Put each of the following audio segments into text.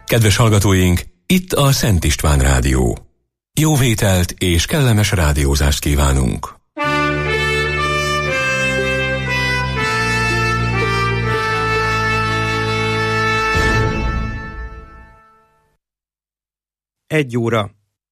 Kedves hallgatóink, itt a Szent István Rádió. Jó vételt és kellemes rádiózást kívánunk! Egy óra.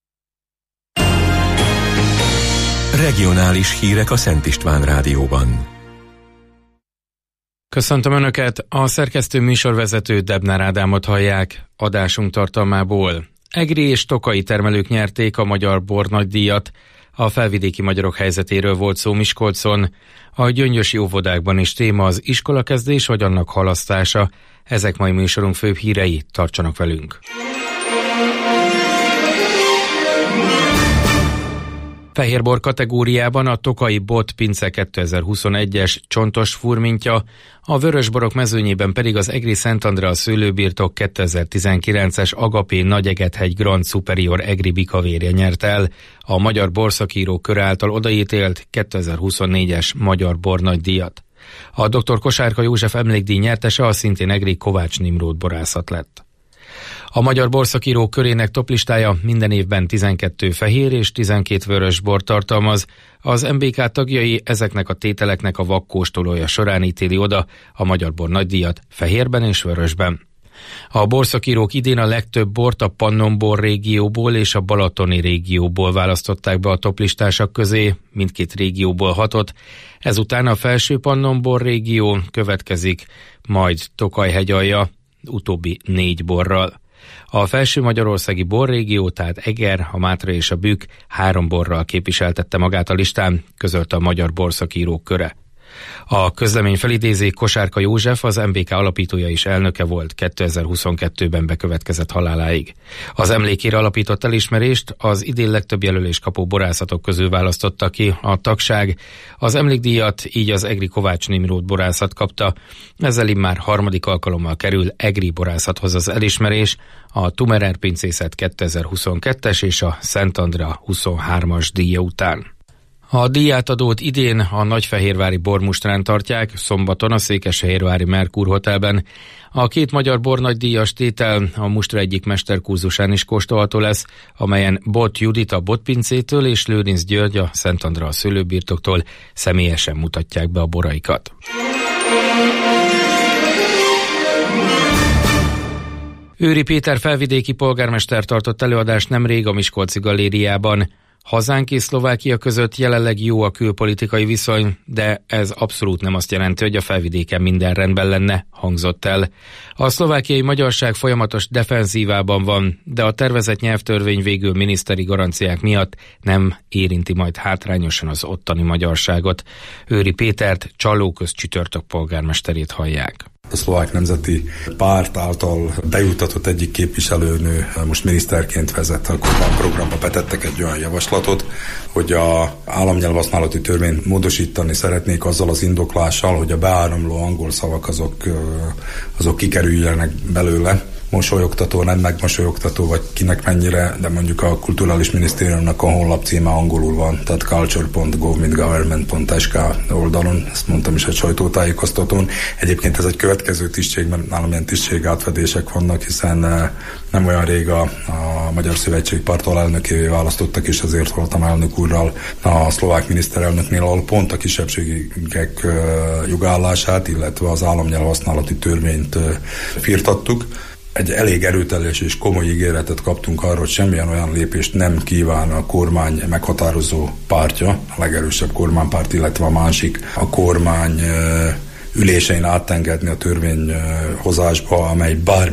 Regionális hírek a Szent István Rádióban. Köszöntöm Önöket, a szerkesztő műsorvezető Debnár Ádámot hallják. Adásunk tartalmából: egri és tokai termelők nyerték a Magyar Bor Nagydíjat, a felvidéki magyarok helyzetéről volt szó Miskolcon, a gyöngyösi óvodákban is téma az iskolakezdés vagy annak halasztása. Ezek mai műsorunk főbb hírei, tartsanak velünk! Fehérbor kategóriában a Tokai Bot Pince 2021-es csontos furmintja, a vörösborok mezőnyében pedig az Egri Szent Andrea szőlőbirtok 2019-es Agapé Nagyegethegy Grand Superior Egri bikavérje nyert el a Magyar Borszakírók Köre által odaítélt 2024-es Magyar Bor Nagydíjat. A dr. Kosárka József emlékdíj nyertese a szintén egri Kovács Nimród borászat lett. A Magyar Borszakírók Körének toplistája minden évben 12 fehér és 12 vörös bort tartalmaz. Az MBK tagjai ezeknek a tételeknek a vakkóstolója során ítéli oda a Magyar Bor Nagydíjat fehérben és vörösben. A borszakírók idén a legtöbb bort a Pannonbor régióból és a Balatoni régióból választották be a toplistások közé, mindkét régióból 6-ot. Ezután a felső Pannonbor régió következik, majd Tokaj-hegyalja, utóbbi 4 borral. A felső magyarországi borrégió, tehát Eger, a Mátra és a Bükk 3 borral képviseltette magát a listán, közölte a Magyar Borszakírók Köre. A közlemény felidézi, Kosárka József, az MBK alapítója és elnöke volt 2022-ben bekövetkezett haláláig. Az emlékére alapított elismerést az idén legtöbb jelölés kapó borászatok közül választotta ki a tagság. Az emlékdíjat így az egri Kovács Nimród borászat kapta, ezzel immár harmadik alkalommal kerül egri borászathoz az elismerés, a Tumerer pincészet 2022-es és a Szent Andrea 23-as díja után. A díjátadót idén a nagyfehérvári bormustrán tartják, szombaton a székesfehérvári Merkur Hotelben. A 2 magyar bornagydíjas tétel a mustra egyik mesterkurzusán is kóstolható lesz, amelyen Bot Judit a botpincétől és Lőrinc György a Szent Andrea szőlőbirtoktól személyesen mutatják be a boraikat. Őri Péter felvidéki polgármester tartott előadást nemrég a Miskolci Galériában. Hazánk és Szlovákia között jelenleg jó a külpolitikai viszony, de ez abszolút nem azt jelenti, hogy a felvidéken minden rendben lenne, hangzott el. A szlovákiai magyarság folyamatos defenzívában van, de a tervezett nyelvtörvény végül miniszteri garanciák miatt nem érinti majd hátrányosan az ottani magyarságot. Őri Pétert, Csallóköz csütörtök polgármesterét hallják. A Szlovák Nemzeti Párt által bejutatott egyik képviselőnő most miniszterként vezet a kormányprogramba betettek egy olyan javaslatot, hogy az államnyelvhasználati törvényt módosítani szeretnék azzal az indoklással, hogy a beáramló angol szavak azok kikerüljenek belőle. Mosolyogtató, nem megmosolyogtató, vagy kinek mennyire, de mondjuk a Kulturális Minisztériumnak a honlap címe angolul van, tehát culture.gov.government.sk oldalon, ezt mondtam is egy sajtótájékoztatón. Egyébként ez egy következő tisztség, mert nálam ilyen tisztségátfedések vannak, hiszen nem olyan rég a Magyar Szövetség Párt alelnökévé választottak, és azért voltam elnök úrral a szlovák miniszterelnöknél, ahol pont a kisebbségek jogállását, illetve az államnyelvhasználati törvényt firtattuk. Egy elég erőteljes és komoly ígéretet kaptunk arra, hogy semmilyen olyan lépést nem kíván a kormány meghatározó pártja, a legerősebb kormánypárt, illetve a másik a kormány ülésein átengedni a törvényhozásba, amely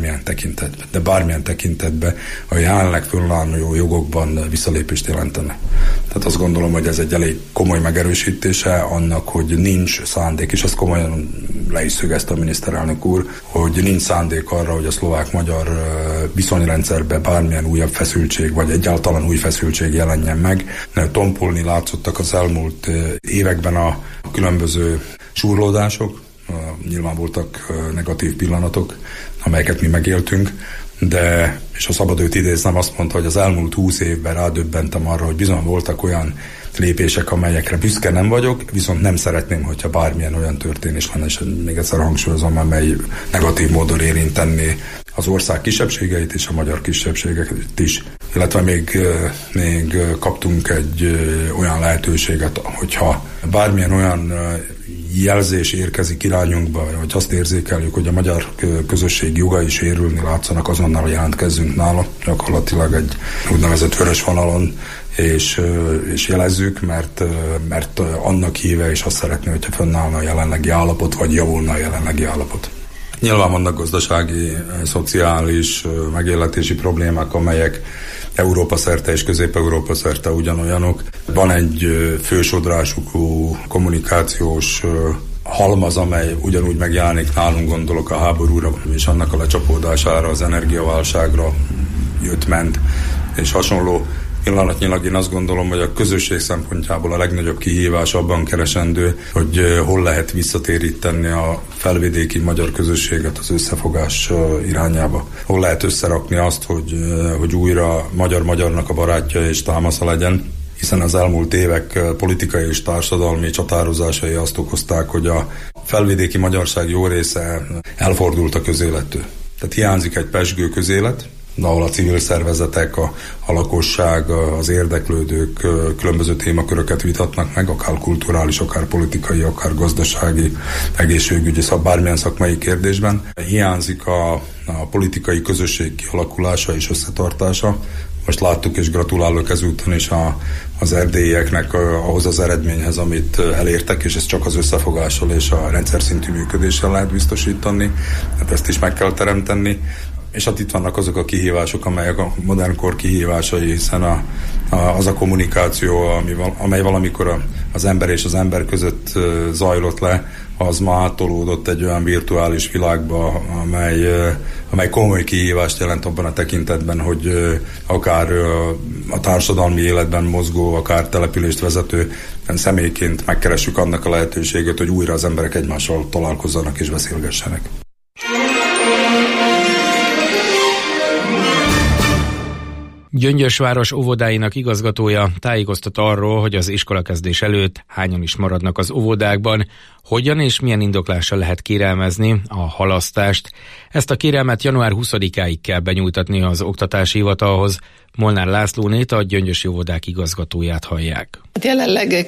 bármilyen tekintetben a jelenleg fönnálló jogokban visszalépést jelentene. Tehát azt gondolom, hogy ez egy elég komoly megerősítése annak, hogy nincs szándék, és ezt komolyan le is szögezte a miniszterelnök úr, hogy nincs szándék arra, hogy a szlovák-magyar viszonyrendszerben bármilyen újabb feszültség, vagy egyáltalán új feszültség jelenjen meg. Tompulni látszottak az elmúlt években a különböző súrlódások, nyilván voltak negatív pillanatok, amelyeket mi megéltünk, de, és a szabad őt idéznem, azt mondta, hogy az elmúlt 20 évben rádöbbentem arra, hogy bizony voltak olyan lépések, amelyekre büszke nem vagyok, viszont nem szeretném, hogyha bármilyen olyan történés lenne, és még egyszer hangsúlyozom, amely negatív módon érintené az ország kisebbségeit és a magyar kisebbségeket is. Illetve még kaptunk egy olyan lehetőséget, hogyha bármilyen olyan jelzés érkezik irányunkba, vagy azt érzékeljük, hogy a magyar közösség jogai sérülni látszanak, azonnal jelentkezzünk nála, gyakorlatilag egy úgynevezett vörös vonalon, és jelezzük, mert annak híve, és azt szeretné, hogyha fönnállna a jelenlegi állapot, vagy javulna a jelenlegi állapot. Nyilván vannak gazdasági, szociális, megéletési problémák, amelyek Európa szerte és Közép-Európa szerte ugyanolyanok. Van egy fősodrásukú kommunikációs halmaz, amely ugyanúgy megjelenik nálunk, gondolok a háborúra, és annak a lecsapódására, az energiaválságra ment, és hasonló. Pillanatnyilag én azt gondolom, hogy a közösség szempontjából a legnagyobb kihívás abban keresendő, hogy hol lehet visszatéríteni a felvidéki magyar közösséget az összefogás irányába. Hol lehet összerakni azt, hogy újra magyar-magyarnak a barátja és támasza legyen, hiszen az elmúlt évek politikai és társadalmi csatározásai azt okozták, hogy a felvidéki magyarság jó része elfordult a közélettől. Tehát hiányzik egy pezsgő közélet, ahol a civil szervezetek, a lakosság, az érdeklődők különböző témaköröket vitatnak meg, akár kulturális, akár politikai, akár gazdasági, egészségügyi, bármilyen szakmai kérdésben. Hiányzik a politikai közösség kialakulása és összetartása. Most láttuk, és gratulálok ezúton is az erdélyieknek ahhoz az eredményhez, amit elértek, és ez csak az összefogással és a rendszer szintű működéssel lehet biztosítani. Hát ezt is meg kell teremteni. És hát itt vannak azok a kihívások, amelyek a modern kor kihívásai, hiszen az a kommunikáció, amely valamikor az ember és az ember között zajlott le, az ma átolódott egy olyan virtuális világba, amely komoly kihívást jelent abban a tekintetben, hogy akár a társadalmi életben mozgó, akár települést vezető személyként megkeressük annak a lehetőséget, hogy újra az emberek egymással találkozzanak és beszélgessenek. Gyöngyösváros óvodáinak igazgatója tájékoztat arról, hogy az iskolakezdés előtt hányan is maradnak az óvodákban, hogyan és milyen indoklással lehet kérelmezni a halasztást. Ezt a kérelmet január 20-áig kell benyújtatni az Oktatási Hivatalhoz. Molnár Lászlónét, a gyöngyösi óvodák igazgatóját hallják. Jelenleg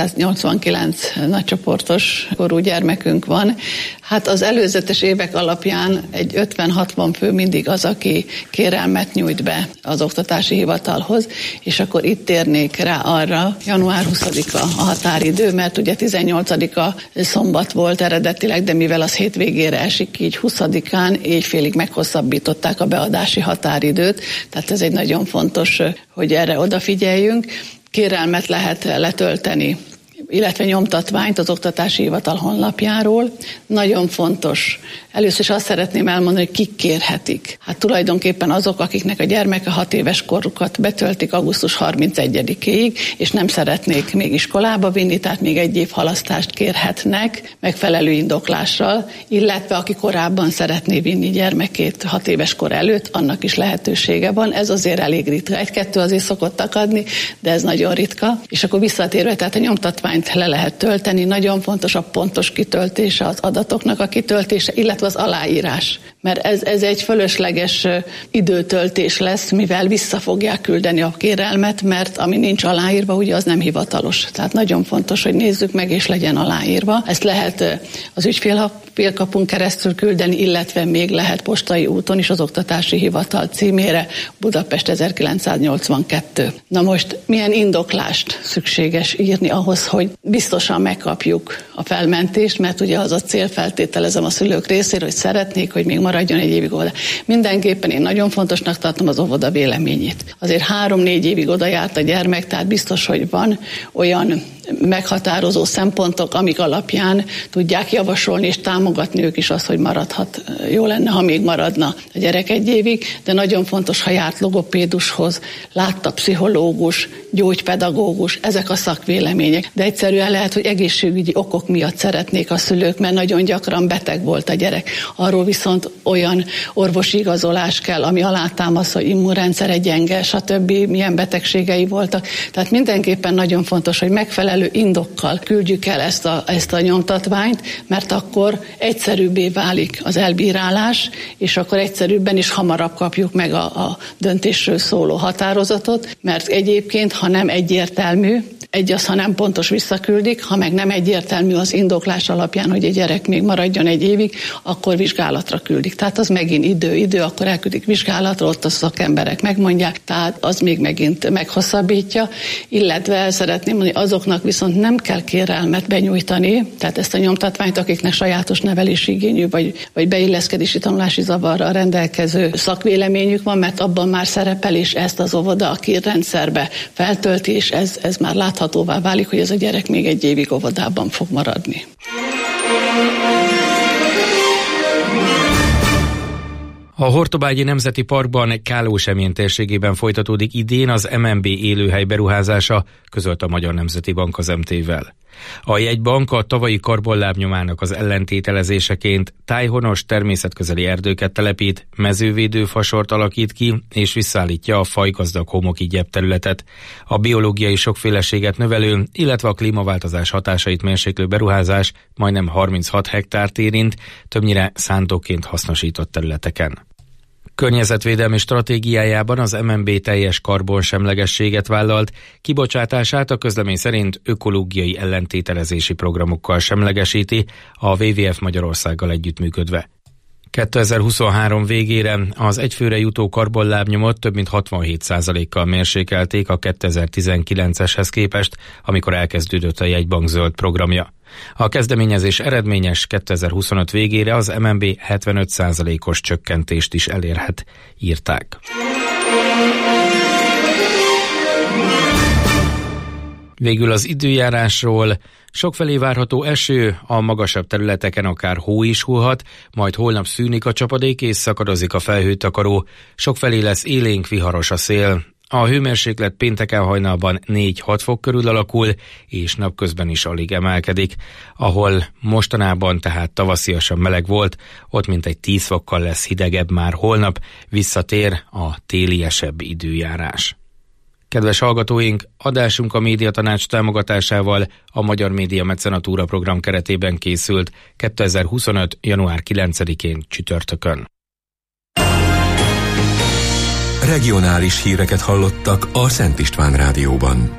289 nagycsoportos korú gyermekünk van. Hát az előzetes évek alapján egy 50-60 fő mindig az, aki kérelmet nyújt be az Oktatási Hivatalhoz, és akkor itt térnék rá arra, január 20-a a határidő, mert ugye 18-a szombat volt eredetileg, de mivel az hétvégére esik, így 20-án éjfélig meghosszabbították a beadási határidőt, tehát ez egy nagyon fontos, hogy erre odafigyeljünk. Kérelmet lehet letölteni, illetve nyomtatványt az Oktatási Hivatal honlapjáról. Nagyon fontos. Először is azt szeretném elmondani, hogy kik kérhetik. Hát tulajdonképpen azok, akiknek a gyermeke 6 éves korukat betöltik augusztus 31-ig, és nem szeretnék még iskolába vinni, tehát még egy év halasztást kérhetnek megfelelő indoklással, illetve aki korábban szeretné vinni gyermekét 6 éves kor előtt, annak is lehetősége van. Ez azért elég ritka. 1-2 azért szokott akadni, de ez nagyon ritka. És akkor visszatérve, tehát a nyomtatványt le lehet tölteni. Nagyon fontos a pontos kitöltése, az adatoknak a kitöltése, illetve az aláírás. Mert ez egy fölösleges időtöltés lesz, mivel vissza fogják küldeni a kérelmet, mert ami nincs aláírva, ugye az nem hivatalos. Tehát nagyon fontos, hogy nézzük meg, és legyen aláírva. Ezt lehet az ügyfélkapun keresztül küldeni, illetve még lehet postai úton is az Oktatási Hivatal címére, Budapest 1982. Na most milyen indoklást szükséges írni ahhoz, hogy biztosan megkapjuk a felmentést, mert ugye az a célfeltételezem a szülők részéről, hogy szeretnék, hogy még maradjon egy évig oda. Mindenképpen én nagyon fontosnak tartom az óvoda véleményét. Azért 3-4 évig oda járt a gyermek, tehát biztos, hogy van olyan meghatározó szempontok, amik alapján tudják javasolni és támogatni ők is azt, hogy maradhat. Jó lenne, ha még maradna a gyerek 1 évig, de nagyon fontos, ha járt logopédushoz, látta pszichológus, gyógypedagógus, ezek a szakvélemények. De egyszerűen lehet, hogy egészségügyi okok miatt szeretnék a szülők, mert nagyon gyakran beteg volt a gyerek. Arról viszont olyan orvosi igazolás kell, ami alátámasz, hogy immunrendszere gyenge, stb. Milyen betegségei voltak. Tehát mindenképpen nagyon fontos, hogy megfelelő indokkal küldjük el ezt a nyomtatványt, mert akkor egyszerűbbé válik az elbírálás, és akkor egyszerűbben is hamarabb kapjuk meg a döntésről szóló határozatot, mert egyébként, ha nem egyértelmű, ha nem pontos visszaküldik, ha meg nem egyértelmű az indoklás alapján, hogy egy gyerek még maradjon egy évig, akkor vizsgálatra küldik. Tehát az megint idő, akkor elküldik vizsgálatra, ott a szakemberek megmondják, tehát az még megint meghosszabbítja, illetve szeretném mondani, azoknak viszont nem kell kérelmet benyújtani, tehát ezt a nyomtatványt, akiknek sajátos nevelési igényű, vagy beilleszkedési tanulási zavarral rendelkező szakvéleményük van, mert abban már szerepel, és ezt az óvoda a kérrendszerbe feltölti, és ez már láthatóvá válik, hogy ez a gyerek még egy évig óvodában fog maradni. A Hortobágyi Nemzeti Parkban Kálósemjén térségében folytatódik idén az MNB élőhely beruházása, közölt a Magyar Nemzeti Bank az MT-vel. A jegybank a tavalyi karbonlábnyomának az ellentételezéseként tájhonos természetközeli erdőket telepít, mezővédőfasort alakít ki és visszaállítja a fajgazdag homoki gyepterületet. A biológiai sokféleséget növelő, illetve a klímaváltozás hatásait mérséklő beruházás majdnem 36 hektárt érint, többnyire szántóként hasznosított területeken. Környezetvédelmi stratégiájában az MNB teljes karbonsemlegességet vállalt, kibocsátását a közlemény szerint ökológiai ellentételezési programokkal semlegesíti, a WWF Magyarországgal együttműködve. 2023 végére az egyfőre jutó karbonlábnyomot több mint 67%-kal mérsékelték a 2019-eshez képest, amikor elkezdődött a jegybank zöld programja. A kezdeményezés eredményes, 2025 végére az MNB 75%-os csökkentést is elérhet, írták. Végül az időjárásról. Sokfelé várható eső, a magasabb területeken akár hó is hullhat, majd holnap szűnik a csapadék és szakadozik a felhőtakaró. Sokfelé lesz élénk, viharos a szél. A hőmérséklet pénteken hajnalban 4-6 fok körül alakul, és napközben is alig emelkedik. Ahol mostanában tehát tavasziasan meleg volt, ott mintegy 10 fokkal lesz hidegebb már holnap, visszatér a téliesebb időjárás. Kedves hallgatóink, adásunk a Médiatanács támogatásával a Magyar Média Mecenatúra program keretében készült 2025. január 9-én csütörtökön. Regionális híreket hallottak a Szent István Rádióban.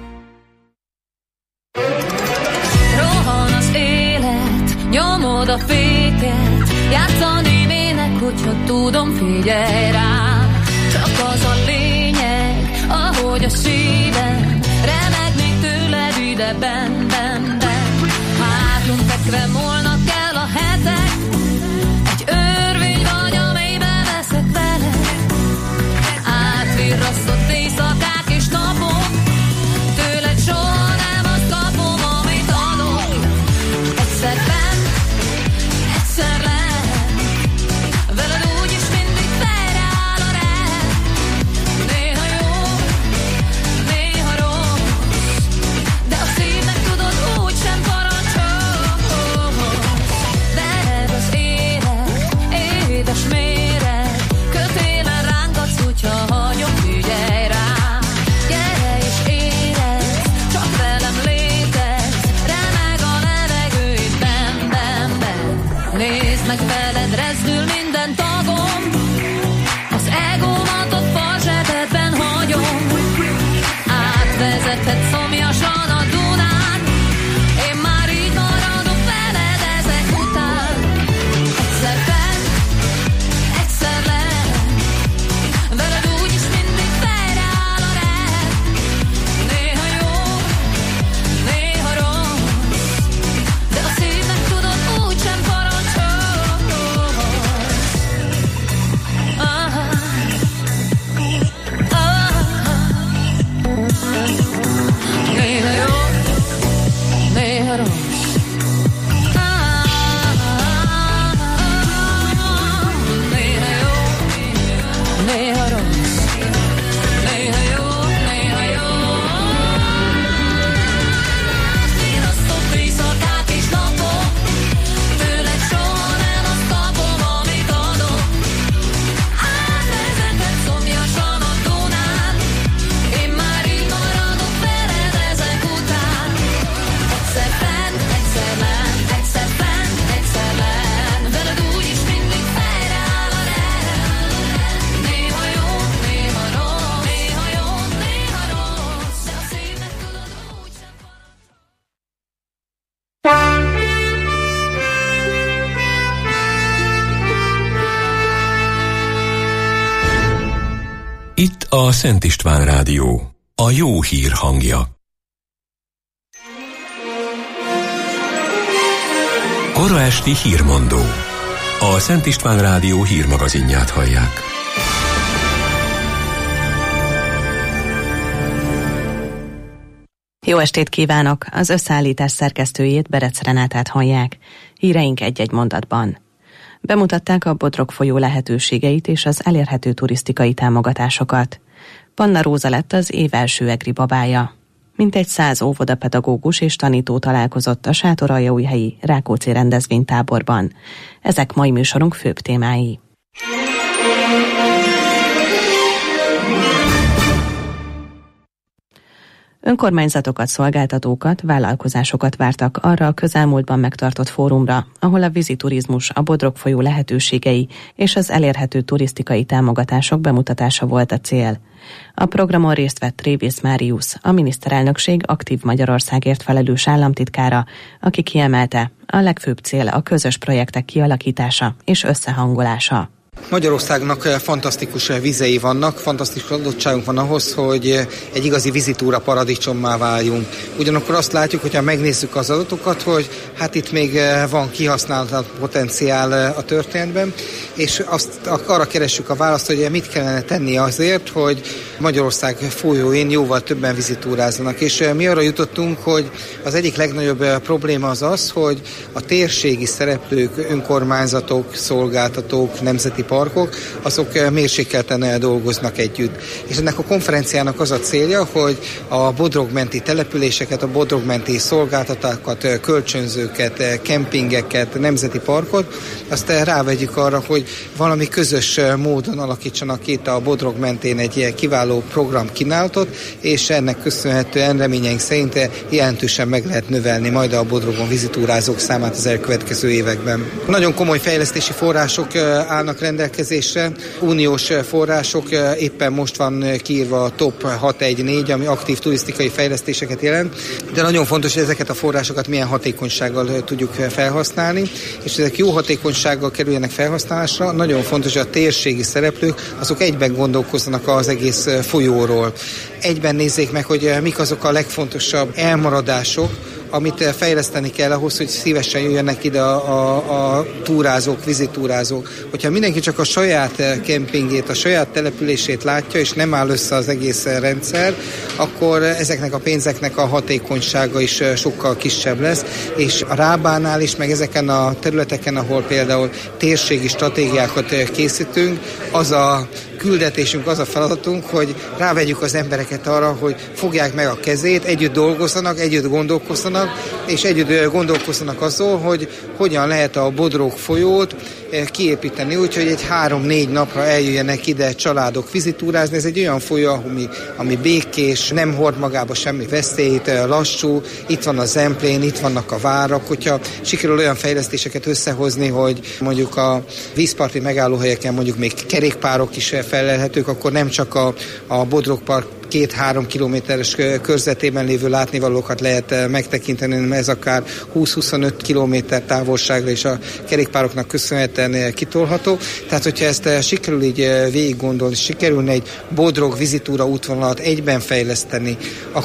Rohan az élet, nyomod a féket, játszani mének, hogyha tudom, figyelj rám. Csak az a lényeg, ahogy a szívem remegnék tőled ide benn. Hátunk fekve múlnak el a hetek, egy örvény vagy, amelyben veszek veled. Átvirrasztott éjszakák és napok, tőled soha nem azt kapom, amit adok. Egyszer fenn, egyszer lent, veled úgyis mindig fejreáll a rend. Néha jó, néha rossz, de a szívnek tudod úgysem parancsol. Veled az élet, édes méreg, kötélen rángatsz, hogyha hagyom, figyelj rám. Gyere és érezd, csak velem létezz, remeg a levegő itt benn. Nézd meg, veled rezdül minden tagom, az egómat a farzsebedben hagyom. Átvezethet szomjasan a Dunán, én már így maradok veled ezek után. Egyszer fenn, egyszer lent, veled úgyis mindig fejreáll a rend. Néha jó, néha rossz, de a szívnek tudod úgysem parancsol. a Szent István Rádió, a jó hír hangja. Kora esti hírmondó. A Szent István Rádió hírmagazinját hallják. Jó estét kívánok! Az összeállítás szerkesztőjét, Berec Renátát hallják. Híreink egy-egy mondatban. Bemutatták a Bodrog folyó lehetőségeit és az elérhető turisztikai támogatásokat. Panna Róza lett az év első egri babája. Mintegy 100 óvodapedagógus és tanító találkozott a Sátoraljaújhelyi Rákóczi rendezvénytáborban. Ezek mai műsorunk főbb témái. Önkormányzatokat, szolgáltatókat, vállalkozásokat vártak arra a közelmúltban megtartott fórumra, ahol a víziturizmus, a Bodrog folyó lehetőségei és az elérhető turisztikai támogatások bemutatása volt a cél. A programon részt vett Révész Máriusz, a miniszterelnökség Aktív Magyarországért felelős államtitkára, aki kiemelte, a legfőbb cél a közös projektek kialakítása és összehangolása. Magyarországnak fantasztikus vizei vannak, fantasztikus adottságunk van ahhoz, hogy egy igazi vizitúra paradicsommá váljunk. Ugyanakkor azt látjuk, hogyha megnézzük az adatokat, hogy hát itt még van kihasználatlan potenciál a történetben, és arra keressük a választ, hogy mit kellene tenni azért, hogy Magyarország folyóin jóval többen vizitúrázzanak. És mi arra jutottunk, hogy az egyik legnagyobb probléma az, hogy a térségi szereplők, önkormányzatok, szolgáltatók, nemzeti parkok, azok mérsékelten dolgoznak együtt. És ennek a konferenciának az a célja, hogy a bodrogmenti településeket, a bodrogmenti szolgáltatókat, kölcsönzőket, kempingeket, nemzeti parkot, azt rávegyük arra, hogy valami közös módon alakítsanak itt a Bodrog mentén egy kiváló programkínálatot, és ennek köszönhetően reményeink szerint jelentősen meg lehet növelni majd a Bodrogon vizitúrázók számát az elkövetkező években. Nagyon komoly fejlesztési források állnak rendelkezésre, uniós források, éppen most van kiírva a TOP 614, ami aktív turisztikai fejlesztéseket jelent, de nagyon fontos, hogy ezeket a forrásokat milyen hatékonysággal tudjuk felhasználni, és ezek jó hatékonysággal kerüljenek felhasználásra. Nagyon fontos, hogy a térségi szereplők azok egyben gondolkozzanak az egész folyóról. Egyben nézzék meg, hogy mik azok a legfontosabb elmaradások, amit fejleszteni kell ahhoz, hogy szívesen jöjjenek ide a túrázók, vizitúrázók. Hogyha mindenki csak a saját kempingét, a saját települését látja, és nem áll össze az egész rendszer, akkor ezeknek a pénzeknek a hatékonysága is sokkal kisebb lesz, és a Rábánál is, meg ezeken a területeken, ahol például térségi stratégiákat készítünk, az a küldetésünk, az a feladatunk, hogy rávegyük az embereket arra, hogy fogják meg a kezét, együtt dolgozzanak, együtt gondolkozzanak, és együtt gondolkozzanak azon, hogy hogyan lehet a Bodrog folyót kiépíteni úgy, hogy egy 3-4 napra eljöjjenek ide családok vizitúrázni. Ez egy olyan folyó, ami békés, nem hord magába semmi veszélyt, lassú, itt van a Zemplén, itt vannak a várak. Hogyha sikerül olyan fejlesztéseket összehozni, hogy mondjuk a vízparti megállóhelyeken mondjuk még kerékpárok is felelhetők, akkor nem csak a Bodrog Park 2-3 kilométeres körzetében lévő látnivalókat lehet megtekinteni, mert ez akár 20-25 kilométer távolságra is a kerékpároknak köszönhetően kitolható. Tehát, hogyha ezt sikerül így végig gondolni, sikerülne egy Bodrog vizitúra útvonalat egyben fejleszteni,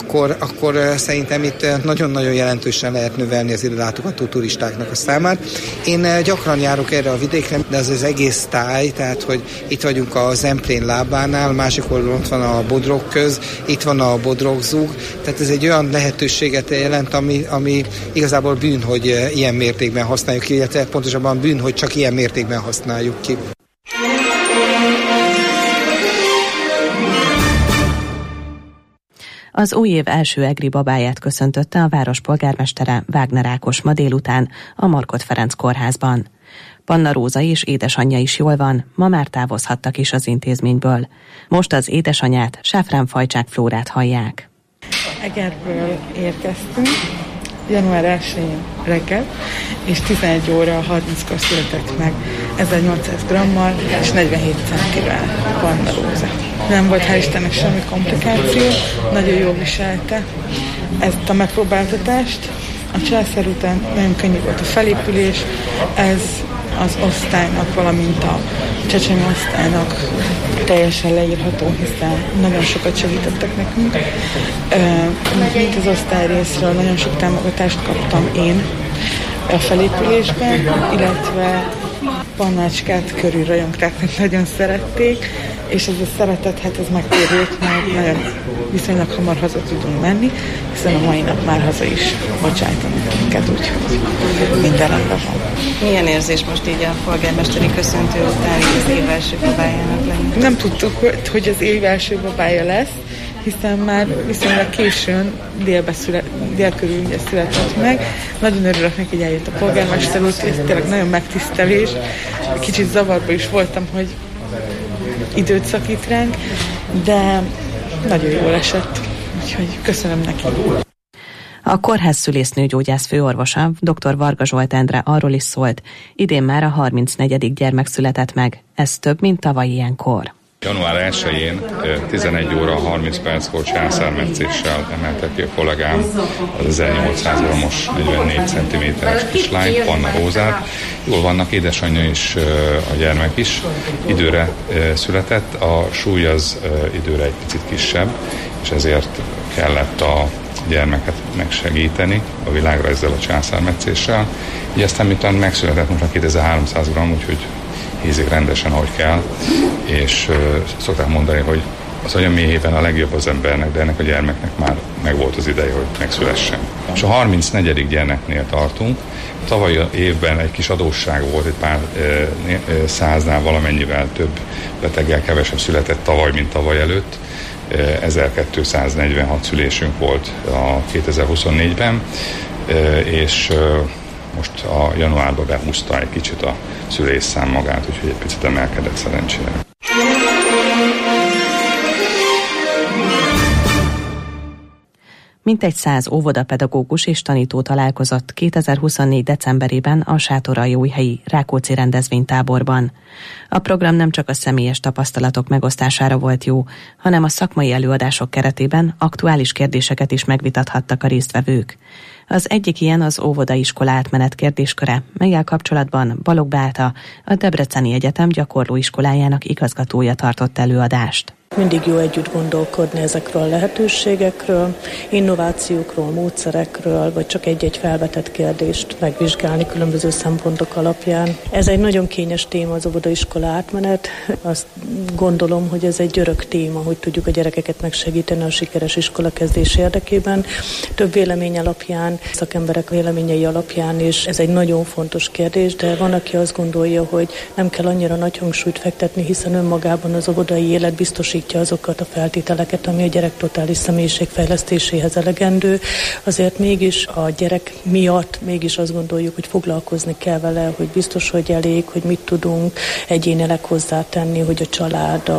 akkor szerintem itt nagyon-nagyon jelentősen lehet növelni az ide látogató turistáknak a számát. Én gyakran járok erre a vidékre, de az egész táj, tehát, hogy itt vagyunk a Zemplén lábánál, másik oldalon ott van a Bodrog köz, itt van a Bodrogzug, tehát ez egy olyan lehetőséget jelent, ami igazából bűn, hogy ilyen mértékben használjuk ki, illetve pontosabban bűn, hogy csak ilyen mértékben használjuk ki. Az új év első egri babáját köszöntötte a város polgármestere Wagner Ákos ma délután a Markhot Ferenc kórházban. Panna Róza és édesanyja is jól van, ma már távozhattak is az intézményből. Most az édesanyát, Sáfrán Fajcsák Flórát hallják. Egerből érkeztünk, január 1-én reggel, és 11 óra 30-kor született meg 1800 grammal és 47 centivel Panna Róza. Nem volt hál' Istennek semmi komplikáció, nagyon jól viselte ezt a megpróbáltatást. A császár után nagyon könnyű volt a felépülés, ez az osztálynak, valamint a csecsemő osztálynak teljesen leírható, hiszen nagyon sokat segítettek nekünk. Mint az osztály részről nagyon sok támogatást kaptam én a felépülésben, illetve Pannácskát körülrajongták, nagyon szerették, és ez a szeretet, hát ez megtérült, mert nagyon viszonylag hamar haza tudunk menni, hiszen a mai nap már haza is bocsájtanak minket, úgyhogy minden rendben van. Milyen érzés most így a polgármesteri köszöntő után az év első babájának lenni? Nem tudtuk, hogy az év első babája lesz, hiszen már viszonylag későn dél körül ugye született meg. Nagyon örülök neki, hogy eljött a polgármester úr, ez tényleg nagyon megtisztelés. Kicsit zavarba is voltam, hogy időt szakít ránk, de nagyon jól esett, úgyhogy köszönöm neki. A kórház szülésznőgyógyász főorvosa, dr. Varga Zsolt Endre arról is szólt, idén már a 34. gyermek született meg, ez több, mint tavaly ilyenkor. Január 1-én 11 óra 30 perckor császármetszéssel emelte ki a kollégám az 1800 g-os 44 cm-es kislány, Panna Rózát. Jól vannak, édesanyja és a gyermek is. Időre született, a súly az időre egy picit kisebb, és ezért kellett a gyermeket megsegíteni a világra ezzel a császármetszéssel. Így aztán miután megszületett most a 2300 g, úgyhogy hízik rendesen, ahogy kell, és szokták mondani, hogy az anyaméhében a legjobb az embernek, de ennek a gyermeknek már megvolt az ideje, hogy megszülessen. És a 34. gyermeknél tartunk. Tavaly évben egy kis adósság volt, egy pár száznál valamennyivel több beteggel kevesebb született tavaly, mint tavaly előtt. 1246 szülésünk volt a 2024-ben, és most a januárban behúzta egy kicsit a szülésszám magát, úgyhogy egy picit emelkedett szerencsére. Mintegy 100 óvodapedagógus és tanító találkozott 2024. decemberében a Sátoraljóhelyi Rákóczi rendezvénytáborban. A program nem csak a személyes tapasztalatok megosztására volt jó, hanem a szakmai előadások keretében aktuális kérdéseket is megvitathattak a résztvevők. Az egyik ilyen az óvodaiskola átmenet kérdésköre, mellyel kapcsolatban Balogh Beáta, a Debreceni Egyetem gyakorlóiskolájának igazgatója tartott előadást. Mindig jó együtt gondolkodni ezekről a lehetőségekről, innovációkról, módszerekről, vagy csak egy-egy felvetett kérdést megvizsgálni különböző szempontok alapján. Ez egy nagyon kényes téma, az óvodaiskola átmenet. Azt gondolom, hogy ez egy örök téma, hogy tudjuk a gyerekeket megsegíteni a sikeres iskolakezdés érdekében. Több vélemény alapján, szakemberek véleményei alapján is ez egy nagyon fontos kérdés, de van, aki azt gondolja, hogy nem kell annyira nagy hangsúlyt fektetni, hiszen önmagában az óvodai élet biztosítja azokat a feltételeket, ami a gyerek totális személyiségfejlesztéséhez elegendő. Azért mégis a gyerek miatt mégis azt gondoljuk, hogy foglalkozni kell vele, hogy biztos, hogy elég, hogy mit tudunk egyénileg hozzátenni, hogy a család,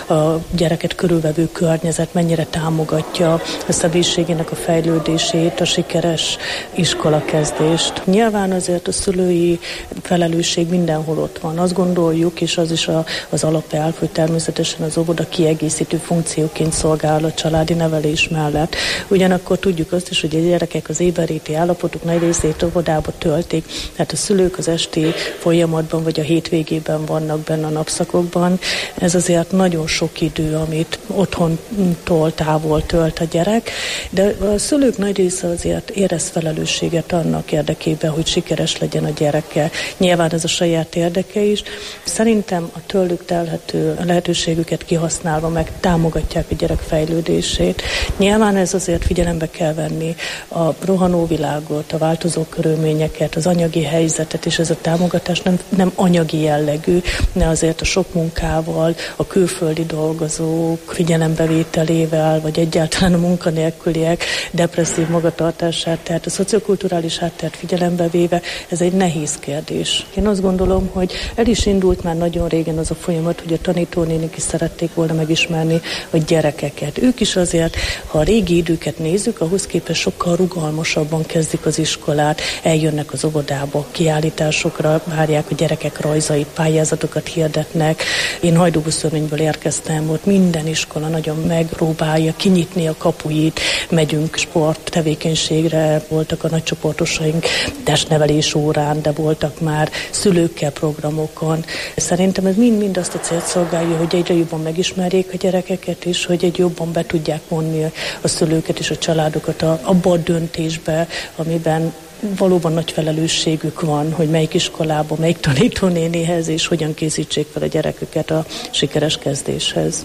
a gyereket körülvevő környezet mennyire támogatja a személyiségének a fejlődését, a sikeres iskolakezdést. Nyilván azért a szülői felelősség mindenhol ott van. Azt gondoljuk, és az is az alapelv, hogy természetesen az óvoda kiegészítő funkcióként szolgál a családi nevelés mellett. Ugyanakkor tudjuk azt is, hogy a gyerekek az ébredéti állapotuk nagy részét óvodába töltik, tehát a szülők az esti folyamatban vagy a hétvégében vannak benne a napszakokban. Ez azért nagyon sok idő, amit otthontól távol tölt a gyerek, de a szülők nagy része azért érez felelősséget annak érdekében, hogy sikeres legyen a gyereke. Nyilván ez a saját érdeke is. Szerintem a tőlük telhető lehetőségüket kihasználva meg támogatják a gyerek fejlődését. Nyilván ez azért figyelembe kell venni a rohanó világot, a változó körülményeket, az anyagi helyzetet, és ez a támogatás nem anyagi jellegű, de azért a sok munkával, a külföldi dolgozók figyelembevételével, vagy egyáltalán a munkanélküliek depresszív magatartását, tehát a szociokulturális hátteret figyelembe véve, ez egy nehéz kérdés. Én azt gondolom, hogy el is indult már nagyon régen az a folyamat, hogy a tanítónénik is szerették volna meg megismerni a gyerekeket. Ők is azért, ha a régi időket nézzük, ahhoz képest sokkal rugalmasabban kezdik az iskolát, eljönnek az óvodába, kiállításokra várják a gyerekek rajzait, pályázatokat hirdetnek. Én Hajdúbúszörményből érkeztem, ott minden iskola nagyon megpróbálja kinyitni a kapuit, megyünk sport tevékenységre, voltak a nagycsoportosaink testnevelés órán, de voltak már szülőkkel programokon. Szerintem ez mind azt a célt szolgálja, hogy egyre jobban megismerjék a gyerekeket is, hogy egy jobban be tudják vonni a szülőket és a családokat abba a döntésbe, amiben valóban nagy felelősségük van, hogy melyik iskolába, melyik tanítónénihez, és hogyan készítsék fel a gyereküket a sikeres kezdéshez.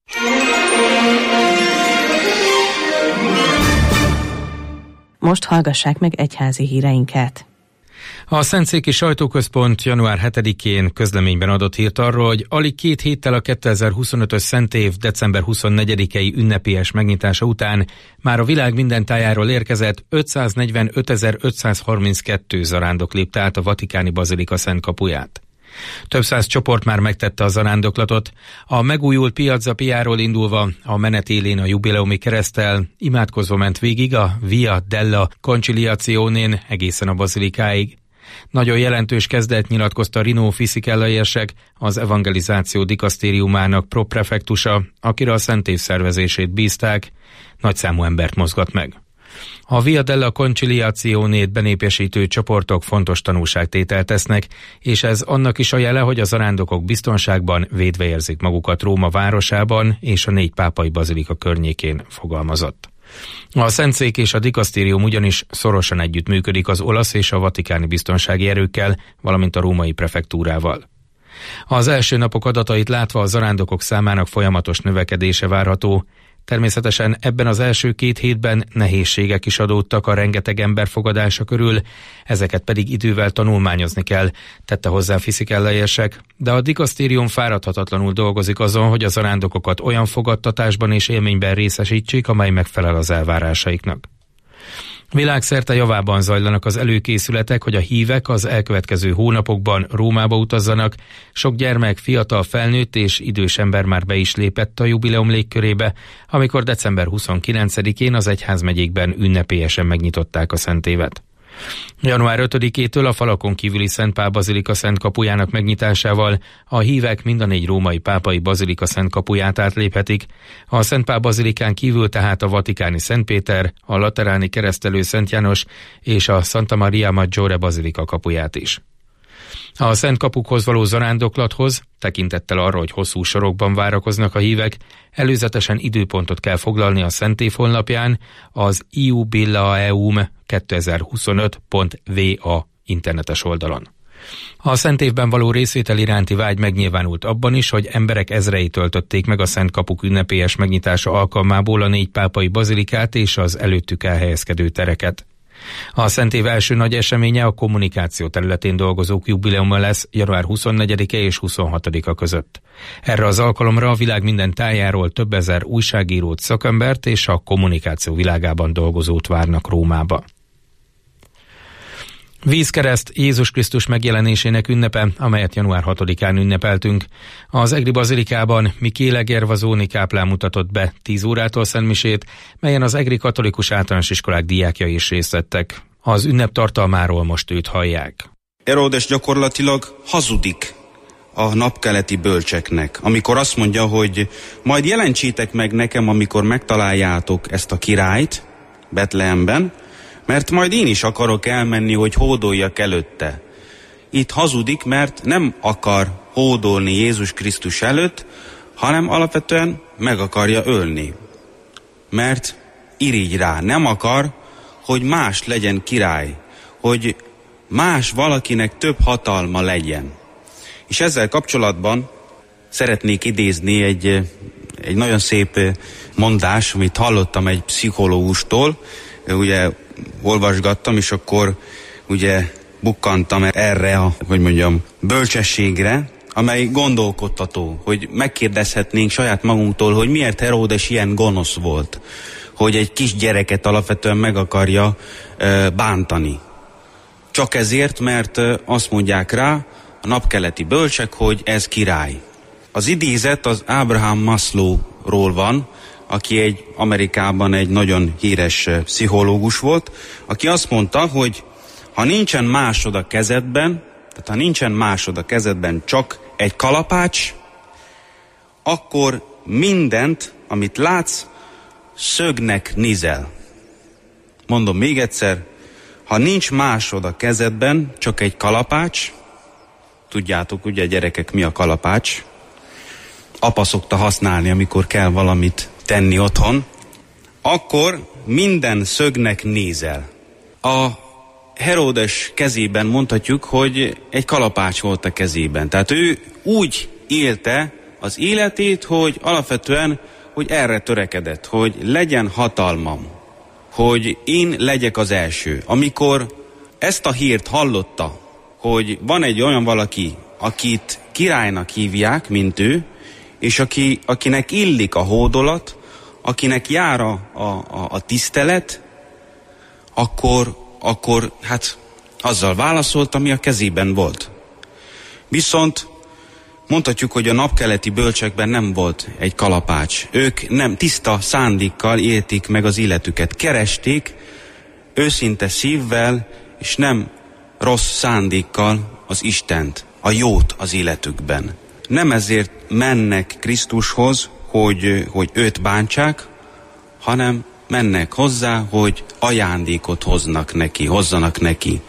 Most hallgassák meg egyházi híreinket. A Szentszéki Sajtóközpont január 7-én közleményben adott hírt arról, hogy alig 2 héttel a 2025-ös szentév december 24-i ünnepélyes megnyitása után már a világ minden tájáról érkezett 545.532 zarándok lépte át a vatikáni bazilika szent kapuját. Több száz csoport már megtette a zarándoklatot. A megújult Piazza Piáról indulva a menet élén a jubileumi kereszttel imádkozva ment végig a Via della Conciliationén egészen a bazilikáig. Nagyon jelentős kezdet, nyilatkozta Rino Fisichella érsek, az evangelizáció dikasztériumának proprefektusa, akire a szentév szervezését bízták. Nagyszámú embert mozgat meg. A Via della Conciliationét benépesítő csoportok fontos tanúságtételt tesznek, és ez annak is a jele, hogy a zarándokok biztonságban védve érzik magukat Róma városában és a 4 pápai bazilika környékén, fogalmazott. A Szentszék és a dikasztérium ugyanis szorosan együttműködik az olasz és a vatikáni biztonsági erőkkel, valamint a római prefektúrával. Az első napok adatait látva a zarándokok számának folyamatos növekedése várható. Természetesen ebben az első 2 hétben nehézségek is adódtak a rengeteg ember fogadása körül, ezeket pedig idővel tanulmányozni kell, tette hozzá Fisichella érsek, de a dikasztérium fáradhatatlanul dolgozik azon, hogy a zarándokokat olyan fogadtatásban és élményben részesítsék, amely megfelel az elvárásaiknak. Világszerte javában zajlanak az előkészületek, hogy a hívek az elkövetkező hónapokban Rómába utazzanak. Sok gyermek, fiatal, felnőtt és idős ember már be is lépett a jubileum légkörébe, amikor december 29-én az egyházmegyékben ünnepélyesen megnyitották a szentévet. Január 5-től a falakon kívüli Szent Pál bazilika szent kapujának megnyitásával a hívek mind a 4 római pápai bazilika szent kapuját átléphetik, a Szent Pál bazilikán kívül tehát a vatikáni Szent Péter, a lateráni keresztelő Szent János és a Santa Maria Maggiore bazilika kapuját is. A szent kapukhoz való zarándoklathoz, tekintettel arra, hogy hosszú sorokban várakoznak a hívek, előzetesen időpontot kell foglalni a szentév honlapján, az iubilaeum2025.va internetes oldalon. A szentévben való részvétel iránti vágy megnyilvánult abban is, hogy emberek ezrei töltötték meg a Szent Kapuk ünnepélyes megnyitása alkalmából a 4 pápai bazilikát és az előttük elhelyezkedő tereket. A szentév első nagy eseménye a kommunikáció területén dolgozók jubileuma lesz január 24-e és 26-a között. Erre az alkalomra a világ minden tájáról több ezer újságírót, szakembert és a kommunikáció világában dolgozót várnak Rómába. Vízkereszt Jézus Krisztus megjelenésének ünnepe, amelyet január 6-án ünnepeltünk. Az Egri bazilikában Michele Gervasoni káplán mutatott be 10 órától szentmisét, melyen az egri katolikus általános iskolák diákjai is részt vettek. Az ünnep tartalmáról most őt hallják. Heródes gyakorlatilag hazudik a napkeleti bölcseknek, amikor azt mondja, hogy majd jelentsétek meg nekem, amikor megtaláljátok ezt a királyt Betlehemben, mert majd én is akarok elmenni, hogy hódoljak előtte. Itt hazudik, mert nem akar hódolni Jézus Krisztus előtt, hanem alapvetően meg akarja ölni. Mert irigy rá, nem akar, hogy más legyen király, hogy más valakinek több hatalma legyen. És ezzel kapcsolatban szeretnék idézni egy nagyon szép mondás, amit hallottam egy pszichológustól, ugye olvasgattam, és akkor ugye bukkantam erre a, bölcsességre, amely gondolkodtató, hogy megkérdezhetnénk saját magunktól, hogy miért Heródes ilyen gonosz volt, hogy egy kis gyereket alapvetően meg akarja bántani. Csak ezért, mert azt mondják rá a napkeleti bölcsek, hogy ez király. Az idézet az Abraham Maslowról van, aki Amerikában egy nagyon híres pszichológus volt, aki azt mondta, hogy ha nincsen másod a kezedben, tehát ha nincsen másod a kezedben, csak egy kalapács, akkor mindent, amit látsz, szögnek nézel. Mondom még egyszer, ha nincs másod a kezedben, csak egy kalapács, tudjátok ugye gyerekek mi a kalapács, apa szokta használni, amikor kell valamit tenni otthon, akkor minden szögnek nézel. A Heródes kezében mondhatjuk, hogy egy kalapács volt a kezében. Tehát ő úgy élte az életét, hogy alapvetően, hogy erre törekedett, hogy legyen hatalmam, hogy én legyek az első. Amikor ezt a hírt hallotta, hogy van egy olyan valaki, akit királynak hívják, mint ő, és akinek illik a hódolat, akinek jár a tisztelet, akkor hát azzal válaszolt, ami a kezében volt. Viszont mondhatjuk, hogy a napkeleti bölcsekben nem volt egy kalapács. Ők nem tiszta szándékkal élték meg az életüket. Keresték őszinte szívvel, és nem rossz szándékkal az Istent, a jót az életükben. Nem ezért mennek Krisztushoz, hogy őt bántsák, hanem mennek hozzá, hogy ajándékot hozzanak neki.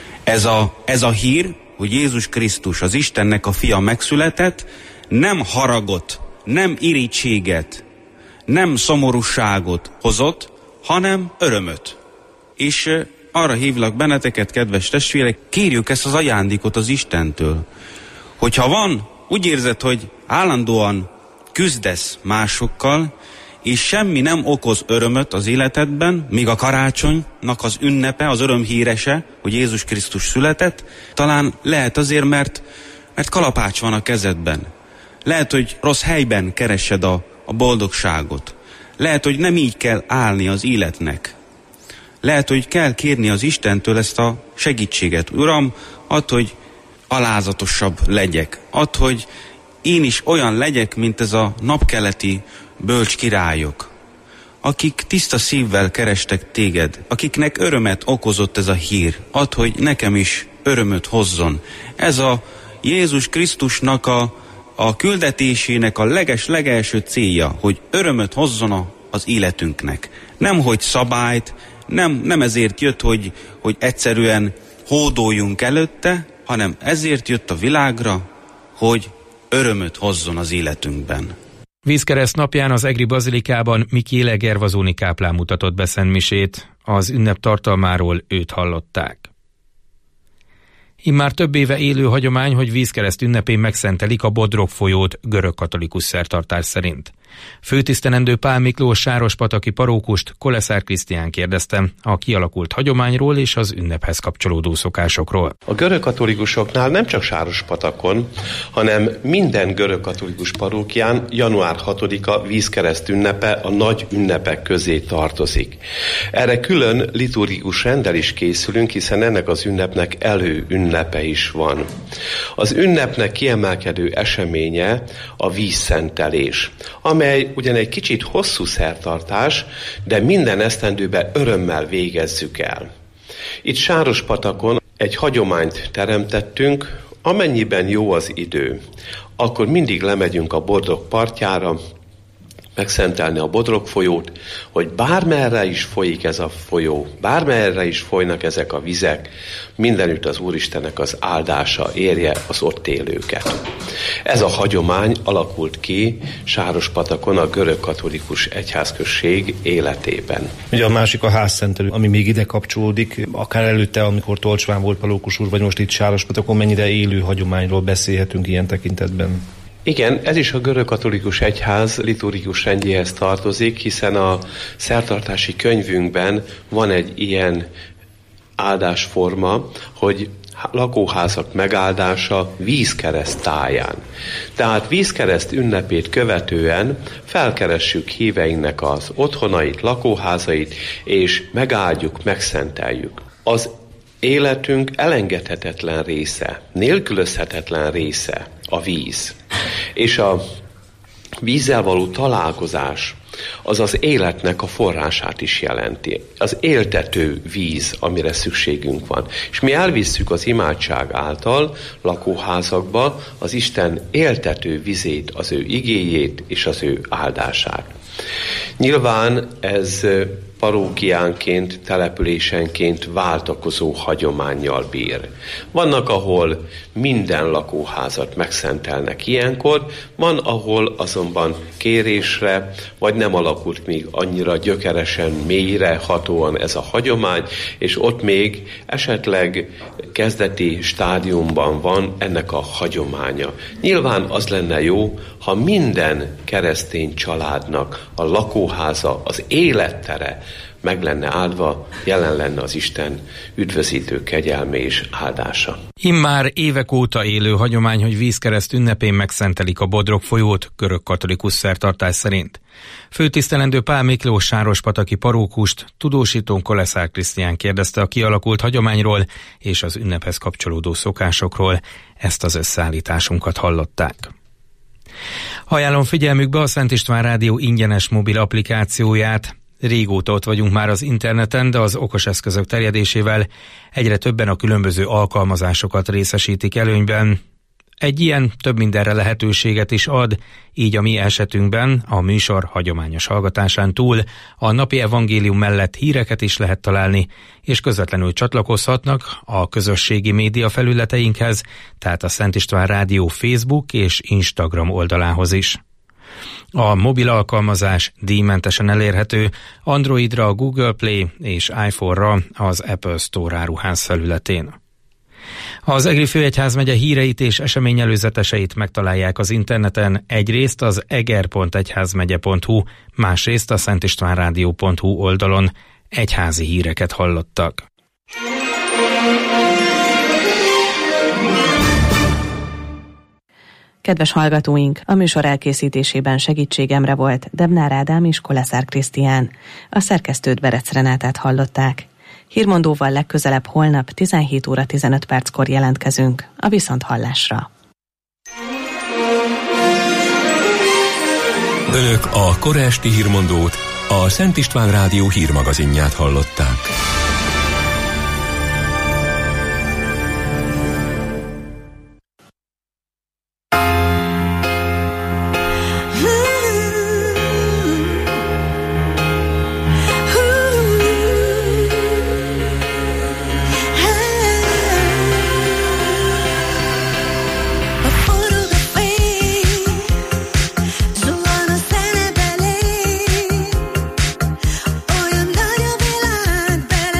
Ez a hír, hogy Jézus Krisztus, az Istennek a fia megszületett, nem haragot, nem irítséget, nem szomorúságot hozott, hanem örömöt. És arra hívlak benneteket, kedves testvérek, kérjük ezt az ajándékot az Istentől. Hogyha úgy érzed, hogy állandóan küzdesz másokkal, és semmi nem okoz örömöt az életedben, míg a karácsonynak az ünnepe, az örömhírese, hogy Jézus Krisztus született, talán lehet azért, mert kalapács van a kezedben. Lehet, hogy rossz helyben keresed a boldogságot. Lehet, hogy nem így kell állni az életnek. Lehet, hogy kell kérni az Istentől ezt a segítséget. Uram, add, hogy alázatosabb legyek. Add, hogy én is olyan legyek, mint ez a napkeleti bölcs királyok, akik tiszta szívvel kerestek téged, akiknek örömet okozott ez a hír. Add, hogy nekem is örömöt hozzon. Ez a Jézus Krisztusnak a küldetésének a legelső célja, hogy örömöt hozzon az életünknek. Nem, hogy szabályt, nem ezért jött, hogy egyszerűen hódoljunk előtte, hanem ezért jött a világra, hogy örömöt hozzon az életünkben. Vízkereszt napján az Egri Bazilikában Mikéle Gervazóni káplán mutatott be szentmisét, az ünnep tartalmáról őt hallották. Immár több éve élő hagyomány, hogy vízkereszt ünnepén megszentelik a Bodrog folyót görögkatolikus szertartás szerint. Főtisztelendő Pál Miklós sárospataki parókust Koleszár Krisztián kérdezte a kialakult hagyományról és az ünnephez kapcsolódó szokásokról. A görögkatolikusoknál nem csak Sárospatakon, hanem minden görögkatolikus parókián január 6-a vízkereszt ünnepe a nagy ünnepek közé tartozik. Erre külön liturgikus renddel is készülünk, hiszen ennek az ünnepnek előünnepe is van. Az ünnepnek kiemelkedő eseménye a vízszentelés, amely ugyan egy kicsit hosszú szertartás, de minden esztendőben örömmel végezzük el. Itt Sárospatakon egy hagyományt teremtettünk, amennyiben jó az idő, akkor mindig lemegyünk a Bodrog partjára, megszentelni a Bodrog folyót, hogy bármerre is folyik ez a folyó, bármerre is folynak ezek a vizek, mindenütt az Úristennek az áldása érje az ott élőket. Ez a hagyomány alakult ki Sárospatakon a görögkatolikus egyházközség életében. Ugye a másik a házszentelő, ami még ide kapcsolódik, akár előtte, amikor Tolcsván volt Palókus úr, vagy most itt Sárospatakon, mennyire élő hagyományról beszélhetünk ilyen tekintetben? Igen, ez is a görögkatolikus egyház liturgikus rendjéhez tartozik, hiszen a szertartási könyvünkben van egy ilyen áldásforma, hogy lakóházak megáldása vízkereszt táján. Tehát vízkereszt ünnepét követően felkeressük híveinknek az otthonait, lakóházait, és megáldjuk, megszenteljük. Az életünk elengedhetetlen része, nélkülözhetetlen része a víz. És a vízzel való találkozás az az életnek a forrását is jelenti. Az éltető víz, amire szükségünk van. És mi elvisszük az imádság által lakóházakba az Isten éltető vizét, az ő igéjét és az ő áldását. Nyilván ez parókiánként, településenként váltakozó hagyománnyal bír. Vannak, ahol minden lakóházat megszentelnek ilyenkor, van, ahol azonban kérésre, vagy nem alakult még annyira gyökeresen, mélyre hatóan ez a hagyomány, és ott még esetleg kezdeti stádiumban van ennek a hagyománya. Nyilván az lenne jó, ha minden keresztény családnak a lakóháza, az élettere meg lenne áldva, jelen lenne az Isten üdvözítő kegyelme és áldása. Immár évek óta élő hagyomány, hogy vízkereszt ünnepén megszentelik a Bodrog folyót, görög-katolikus szertartás szerint. Főtisztelendő Pál Miklós sárospataki parókust tudósítón Koleszár Krisztián kérdezte a kialakult hagyományról és az ünnephez kapcsolódó szokásokról. Ezt az összeállításunkat hallották. Ajánlom figyelmükbe a Szent István Rádió ingyenes mobil applikációját. Régóta ott vagyunk már az interneten, de az okos eszközök terjedésével egyre többen a különböző alkalmazásokat részesítik előnyben. Egy ilyen több mindenre lehetőséget is ad, így a mi esetünkben a műsor hagyományos hallgatásán túl a napi evangélium mellett híreket is lehet találni, és közvetlenül csatlakozhatnak a közösségi média felületeinkhez, tehát a Szent István Rádió Facebook és Instagram oldalához is. A mobil alkalmazás díjmentesen elérhető Androidra a Google Play és iPhone-ra az Apple Store áruház felületén. Az Egri főegyházmegye híreit és eseményelőzeteseit megtalálják az interneten, egyrészt az eger.egyházmegye.hu, másrészt a szentistvánradio.hu oldalon. Egyházi híreket hallottak. Kedves hallgatóink, a műsor elkészítésében segítségemre volt Debnár Ádám és Koleszár Krisztián. A szerkesztőt Berec Renátát hallották. Hírmondóval legközelebb holnap 17 óra 15 perckor jelentkezünk. A viszonthallásra. Önök a kora esti hírmondót, a Szent István Rádió hírmagazinját hallották. Olyan nagy a világ, bele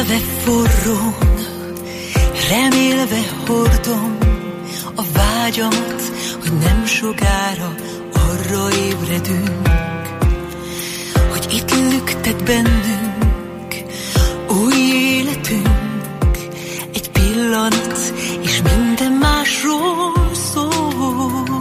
Élve forrón, remélve hordom a vágyamat, hogy nem sokára arra ébredünk, hogy itt lüktet bennünk új életünk, egy pillanat, és minden másról szól.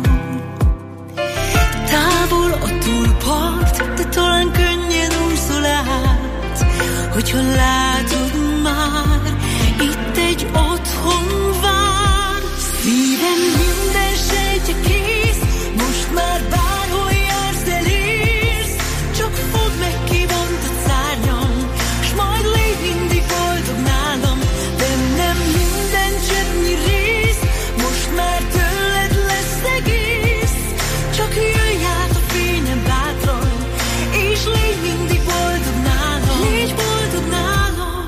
Távol a túlpart, de talán könnyen úszol át, hogyha látod már, itt egy otthon vár. Szívem minden sejtje kész, most már bárhol jársz, elérsz, csak fogd meg, kivont a szárnyam, s majd légy mindig boldog nálam. Bennem minden cseppnyi rész, most már tőled lesz egész, csak jöjj át a fényem bátran, és légy mindig boldog nálam. Légy boldog nálam.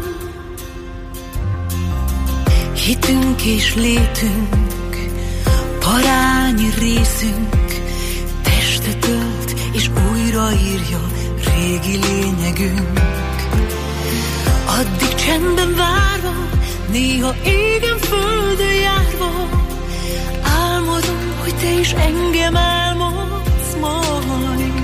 Hitünk és létünk, parányi részünk, testet ölt és újraírja régi lényegünk. Addig csendben várva, néha égen földön járva, álmodom, hogy te is engem álmodsz majd.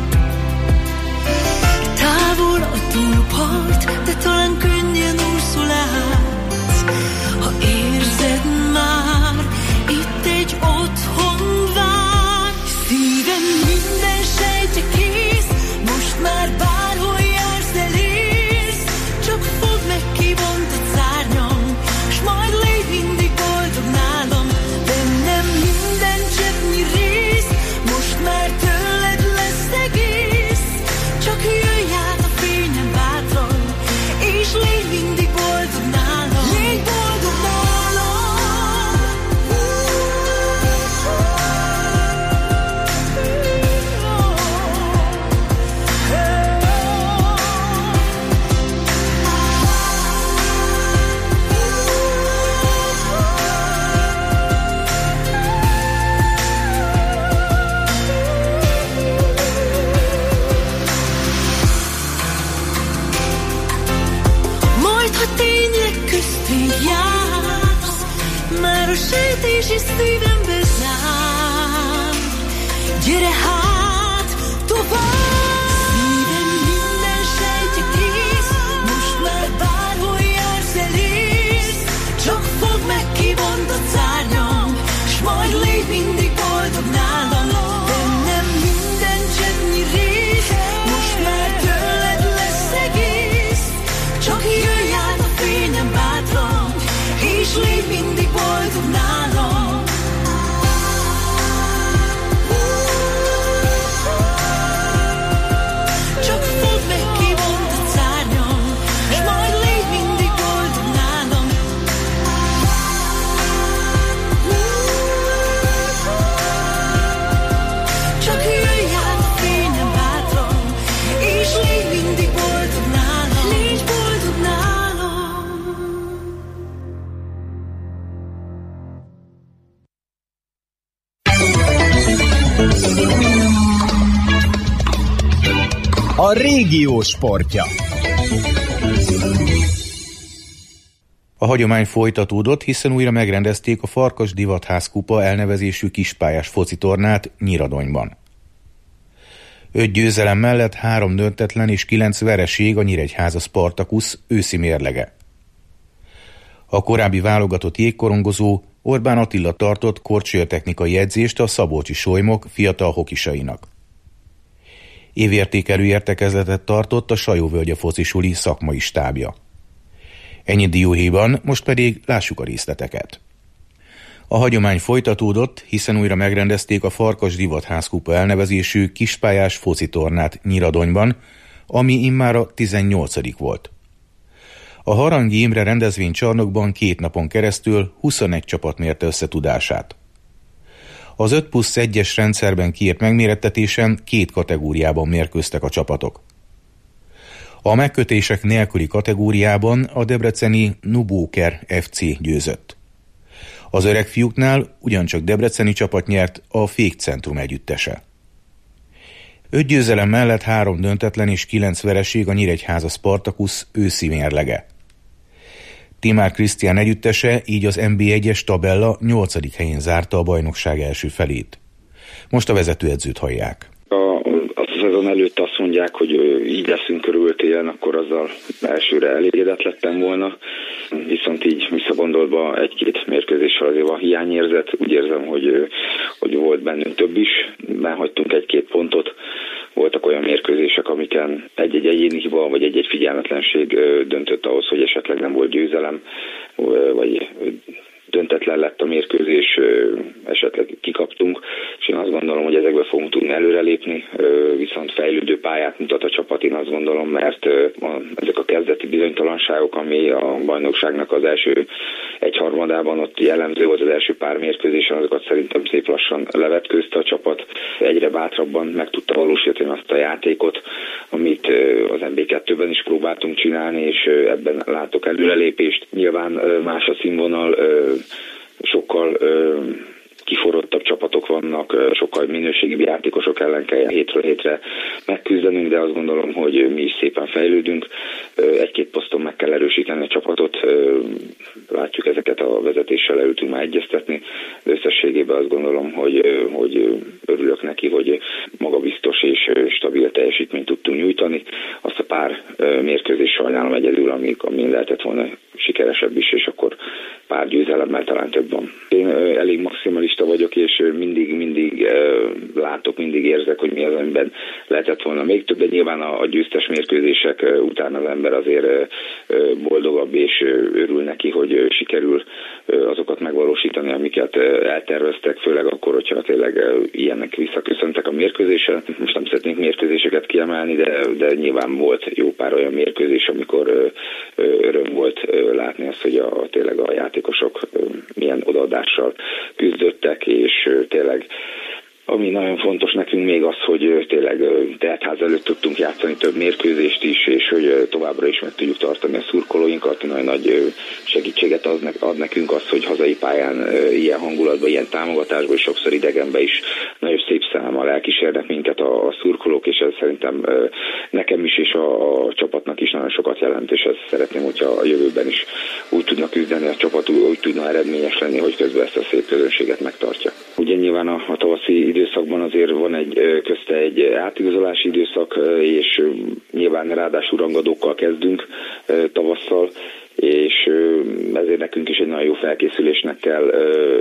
Távol a túlpart, de talán könnyen úszol át, ha érzed már, itt egy otthon vár. Szívem minden sejtje kész, most már bárhol jársz, elérsz, csak fogd meg, kivont a szárnyam, s majd légy mindig boldog nálam. Bennem minden cseppnyi rész, most már tőled lesz egész, csak jöjj át a fényem bátran, és légy mindig boldog nálam. Légy boldog nálam. Majd, ha tényleg köztünk jársz, már a sejtés is szívembe zár. Gyere hát tovább! Szívem minden sejtje kész, most már bárhol jársz, elérsz, csak fogd meg, kivont a szárnyam, s majd légy mindig boldog nálam. Bennem minden cseppnyi rész, most már tőled lesz egész, csak jöjj át a fényem bátran, és légy mindig boldog nálam. Csak fogd meg, kivont a szárnyam, s majd légy mindig boldog nálam. Csak jöjj át a fényem bátran, és légy mindig boldog nálam. Légy boldog nálam. A régió sportja. A hagyomány folytatódott, hiszen újra megrendezték a Farkas Divatház kupa elnevezésű kispályás focitornát Nyíradonyban. 5 győzelem mellett 3 döntetlen és 9 vereség a Nyíregyháza Spartacus őszi mérlege. A korábbi válogatott jégkorongozó Orbán Attila tartott korcsolyatechnikai edzést a szabolcsi solymok fiatal hokisainak. Évértékelő értekezletet tartott a Sajóvölgye focisuli szakmai stábja. Ennyi dióhéjban, most pedig lássuk a részleteket. A hagyomány folytatódott, hiszen újra megrendezték a Farkas Divatház kupa elnevezésű kispályás focitornát Nyíradonyban, ami immára 18. volt. A Harangi Imre rendezvénycsarnokban 2 napon keresztül 21 csapat mérte össze tudását. Az 5+1-es rendszerben kiírt megmérettetésen 2 kategóriában mérkőztek a csapatok. A megkötések nélküli kategóriában a debreceni Nubóker FC győzött. Az öreg fiúknál ugyancsak debreceni csapat nyert, a Fékcentrum együttese. 5 győzelem mellett 3 döntetlen és 9 vereség a Nyíregyháza Spartacus őszi mérlege. Timár Krisztián együttese így az NB1-es tabella 8. helyén zárta a bajnokság első felét. Most a vezetőedzőt hallják. A szezon előtt azt mondják, hogy így leszünk körül télen, akkor azzal elsőre elégedett lettem volna. Viszont így visszagondolva egy-két mérkőzéssel azért van hiányérzet. Úgy érzem, hogy volt bennünk több is. Benhagytunk egy-két pontot. Voltak olyan mérkőzések, amiken egy-egy egyéni hiba, vagy egy-egy figyelmetlenség döntött ahhoz, hogy esetleg nem volt győzelem, vagy döntetlen lett a mérkőzés, esetleg kikaptunk, és én azt gondolom, hogy ezekből fogunk tudni előrelépni, viszont fejlődő pályát mutat a csapat, én azt gondolom, mert ezek a kezdeti bizonytalanságok, ami a bajnokságnak az első egyharmadában ott jellemző volt az első pár mérkőzésen, azokat szerintem szép lassan levetkőzte a csapat, egyre bátrabban meg tudta valósítani azt a játékot, amit az NB2-ben is próbáltunk csinálni, és ebben látok előrelépést. Nyilván más a színvonal, sokkal kiforrottabb csapatok vannak, sokkal minőségibb játékosok ellen kell hétről hétre megküzdenünk, de azt gondolom, hogy mi is szépen fejlődünk. Egy-két poszton meg kell erősíteni a csapatot, látjuk ezeket a vezetéssel elültünk már egyeztetni, de összességében azt gondolom, hogy örülök neki, hogy magabiztos és stabil teljesítményt tudtunk nyújtani. Azt a pár mérkőzés sajnálom egyedül, amin lehetett volna sikeresebb is, és akkor pár győzelemmel talán több van. Én elég maximalista vagyok, és mindig látok, mindig érzek, hogy mi az, amiben lehetett volna még több, de nyilván a győztes mérkőzések után az ember azért boldogabb, és örül neki, hogy sikerül azokat megvalósítani, amiket elterveztek, főleg akkor, hogyha tényleg ilyenek visszaköszöntek a mérkőzésen. Most nem szeretnénk mérkőzéseket kiemelni, de nyilván volt jó pár olyan mérkőzés, amikor öröm volt látni azt, hogy tényleg a játékosok milyen odaadással küzdöttek, és tényleg ami nagyon fontos nekünk még az, hogy tényleg teltház előtt tudtunk játszani több mérkőzést is, és hogy továbbra is meg tudjuk tartani a szurkolóinkat. Nagyon nagy segítséget ad nekünk az, hogy hazai pályán ilyen hangulatban, ilyen támogatásban, és sokszor idegenben is nagyon szép számmal elkísérnek minket a szurkolók, és ez szerintem nekem is és a csapatnak is nagyon sokat jelent, és ezt szeretném, hogyha a jövőben is úgy tudnak küzdeni a csapat, úgy tudna eredményes lenni, hogy közben ezt a szép közönséget megtartja. Ugye nyilván a tavaszi időszakban azért van közte egy átigazolási időszak, és nyilván ráadásul rangadókkal kezdünk tavasszal, és ezért nekünk is egy nagyon jó felkészülésnek kell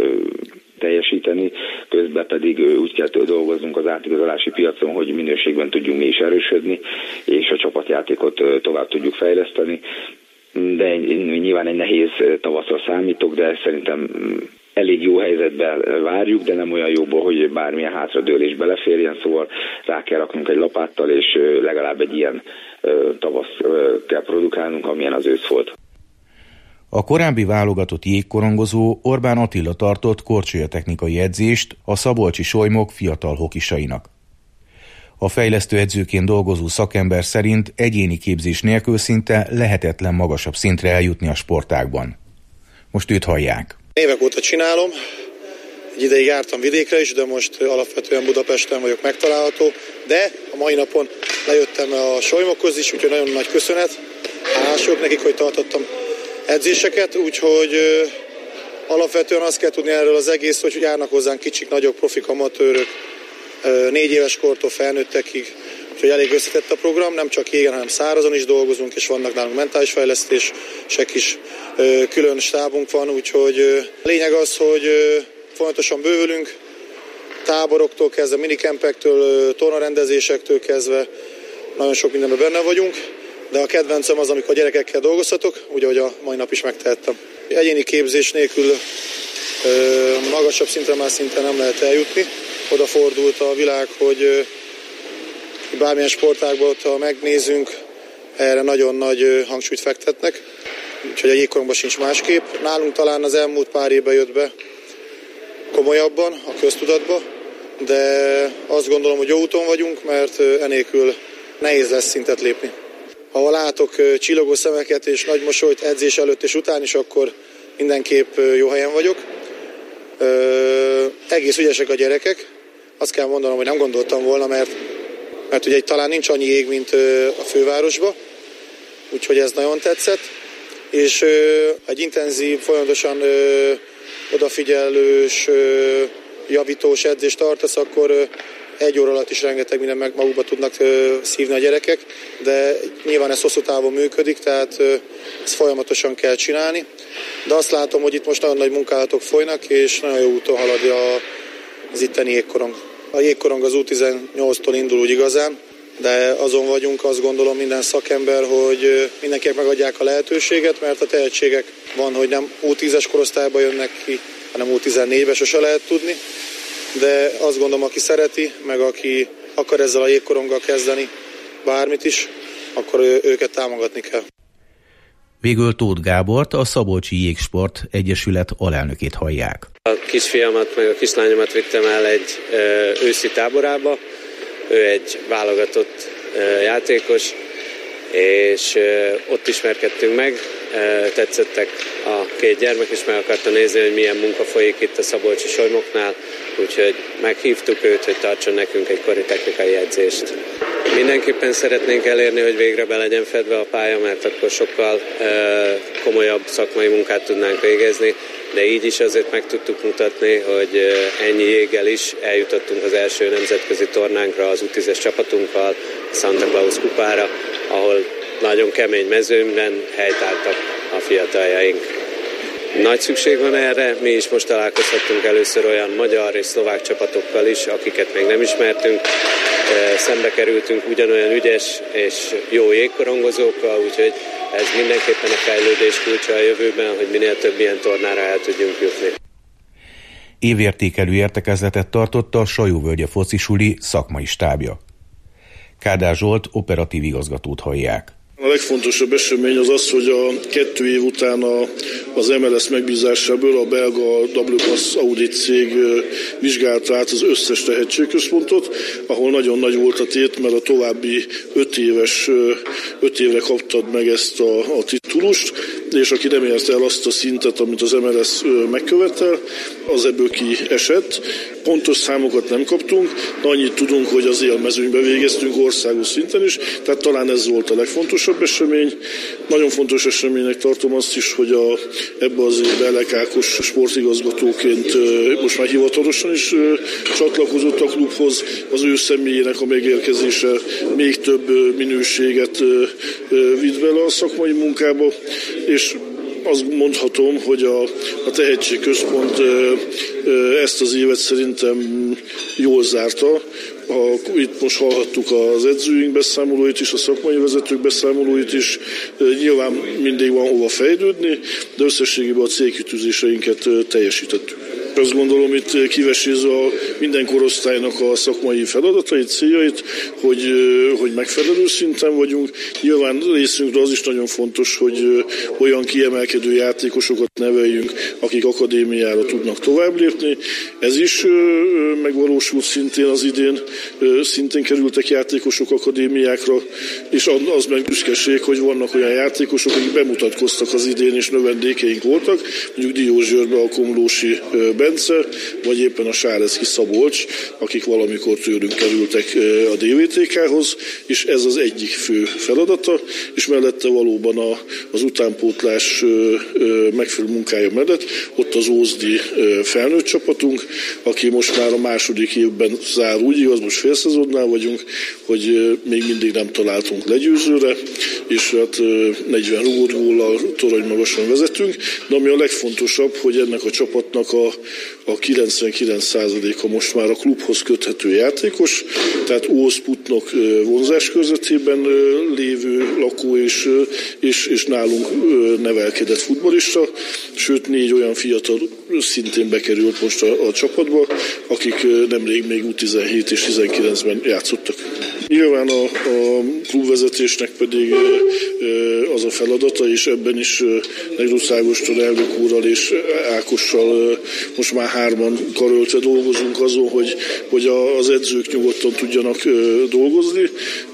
teljesíteni, közben pedig úgy kell dolgoznunk az átigazolási piacon, hogy minőségben tudjunk mi is erősödni, és a csapatjátékot tovább tudjuk fejleszteni. De nyilván egy nehéz tavaszra számítok, de szerintem elég jó helyzetben várjuk, de nem olyan jóból, hogy bármilyen hátradőlés beleférjen, szóval rá kell raknunk egy lapáttal, és legalább egy ilyen tavasz kell produkálnunk, amilyen az ősz volt. A korábbi válogatott jégkorongozó Orbán Attila tartott korcsolyatechnikai edzést a szabolcsi solymok fiatal hokisainak. A fejlesztő edzőként dolgozó szakember szerint egyéni képzés nélkül szinte lehetetlen magasabb szintre eljutni a sportágban. Most őt hallják. Évek óta csinálom, egy ideig jártam vidékre is, de most alapvetően Budapesten vagyok megtalálható, de a mai napon lejöttem a solymokhoz is, úgyhogy nagyon nagy köszönet. Hálás vagyok nekik, hogy tartottam edzéseket, úgyhogy alapvetően azt kell tudni erről az egész, hogy járnak hozzánk kicsik, nagyok, profik, amatőrök, 4 éves kortól felnőttekig, úgyhogy elég összetett a program, nem csak jégen, hanem szárazon is dolgozunk, és vannak nálunk mentális fejlesztések is, külön stábunk van, úgyhogy a lényeg az, hogy folyamatosan bővülünk, táboroktól kezdve, minikempektől, tornarendezésektől kezdve, nagyon sok mindenben benne vagyunk, de a kedvencem az, amikor a gyerekekkel dolgozhatok, úgy, ahogy a mai nap is megtehettem. Egyéni képzés nélkül magasabb szintre már szinte nem lehet eljutni. Odafordult a világ, hogy bármilyen sportágban, ha megnézünk, erre nagyon nagy hangsúlyt fektetnek, úgyhogy a jégkorongban sincs másképp. Nálunk talán az elmúlt pár évben jött be komolyabban, a köztudatba, de azt gondolom, hogy jó úton vagyunk, mert enélkül nehéz lesz szintet lépni. Ha látok csillogó szemeket és nagy mosolyt edzés előtt és után is, akkor mindenképp jó helyen vagyok. Egész ügyesek a gyerekek. Azt kell mondanom, hogy nem gondoltam volna, mert ugye talán nincs annyi jég, mint a fővárosban, úgyhogy ez nagyon tetszett. és egy intenzív, folyamatosan odafigyelős, javítós edzést tartasz, akkor 1 óra alatt is rengeteg minden magukba tudnak szívni a gyerekek, de nyilván ez hosszú távon működik, tehát ezt folyamatosan kell csinálni. De azt látom, hogy itt most nagyon nagy munkálatok folynak, és nagyon jó úton halad az itteni jégkorong. A jégkorong az U18-tól indul úgy igazán, de azon vagyunk, azt gondolom minden szakember, hogy mindenkinek megadják a lehetőséget, mert a tehetségek van, hogy nem U10-es korosztályba jönnek ki, hanem U14-be sose lehet tudni. De azt gondolom, aki szereti, meg aki akar ezzel a jégkoronggal kezdeni bármit is, akkor őket támogatni kell. Végül Tóth Gábort, a Szabolcsi Jégsport Egyesület alelnökét hallják. A kisfiamat meg a kislányomat vittem el egy őszi táborába. Ő egy válogatott játékos, és ott ismerkedtünk meg. Tetszettek a 2 gyermek, és meg akarta nézni, hogy milyen munka folyik itt a szabolcsi solymoknál, úgyhogy meghívtuk őt, hogy tartson nekünk egy kori technikai edzést. Mindenképpen szeretnénk elérni, hogy végre be legyen fedve a pálya, mert akkor sokkal komolyabb szakmai munkát tudnánk végezni, de így is azért meg tudtuk mutatni, hogy ennyi jéggel is eljutottunk az első nemzetközi tornánkra az U10-es csapatunkkal, Santa Claus kupára, ahol nagyon kemény mezőnyben helytáltak a fiataljaink. Nagy szükség van erre, mi is most találkozhattunk először olyan magyar és szlovák csapatokkal is, akiket még nem ismertünk. Szembe kerültünk ugyanolyan ügyes és jó jégkorongozókkal, úgyhogy ez mindenképpen a fejlődés kulcsa a jövőben, hogy minél több ilyen tornára el tudjunk jutni. Évértékelő értekezletet tartott a Sajóvölgye focisuli szakmai stábja. Kádár Zsolt operatív igazgatót hallják. A legfontosabb esemény az az, hogy a 2 év után az MLS megbízásából a belga WPAS audit cég vizsgálta át az összes tehetségközpontot, ahol nagyon nagy volt a tét, mert a további 5 évre kaptad meg ezt a titulust, és aki nem érte el azt a szintet, amit az MLS megkövetel, az ebből kiesett. Pontos számokat nem kaptunk, de annyit tudunk, hogy az élmezőnybe végeztünk országos szinten is, tehát talán ez volt a legfontosabb esemény. Nagyon fontos eseménynek tartom azt is, hogy ebbe az évben Elek Ákos sportigazgatóként most már hivatalosan is csatlakozott a klubhoz. Az ő személyének a megérkezése még több minőséget vitt bele a szakmai munkába, és azt mondhatom, hogy a tehetségközpont ezt az évet szerintem jól zárta. Itt most hallhattuk az edzőink beszámolóit is, a szakmai vezetők beszámolóit is. Nyilván mindig van hova fejlődni, de összességében a célkitűzéseinket teljesítettük. Azt gondolom, itt kivesézve minden korosztálynak a szakmai feladatait, céljait, hogy megfelelő szinten vagyunk. Nyilván részünkre az is nagyon fontos, hogy olyan kiemelkedő játékosokat neveljünk, akik akadémiára tudnak tovább lépni. Ez is megvalósult szintén az idén, szintén kerültek játékosok akadémiákra, és az meg büszkeség, hogy vannak olyan játékosok, akik bemutatkoztak az idén, és növendékeink voltak, mondjuk Diózsőrbe a Komlósi Bence, vagy éppen a Sáreszki Szabolcs, akik valamikor tőlünk kerültek a DVTK-hoz, és ez az egyik fő feladata, és mellette valóban az utánpótlás megfelelő munkája mellett ott az Ózdi felnőtt csapatunk, aki most már a második évben zár, úgy igaz, most félszezonnál vagyunk, hogy még mindig nem találtunk legyőzőre, és hát 40 rúgott góllal torony magasan vezetünk, de ami a legfontosabb, hogy ennek a csapatnak a 99%-a most már a klubhoz köthető játékos, tehát Ózputnok vonzás körzetében lévő lakó és nálunk nevelkedett futballista, sőt 4 olyan fiatal szintén bekerült most a csapatba, akik nemrég még U17 és 19-ben játszottak. Nyilván a klubvezetésnek pedig az a feladata, és ebben is Negrusz Ágoston elnök úrral és Ákossal most már 3-an karöltve dolgozunk azon, hogy az edzők nyugodtan tudjanak dolgozni.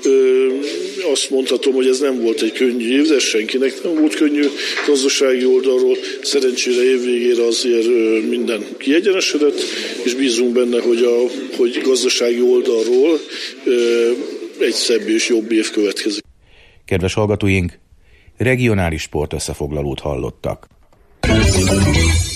Azt mondhatom, hogy ez nem volt egy könnyű év, de senkinek nem volt könnyű gazdasági oldalról. Szerencsére évvégére azért minden kiegyenesedett, és bízunk benne, hogy gazdasági oldalról egy szebb és jobb év következik. Kedves hallgatóink, Regionális sportösszefoglalót hallottak.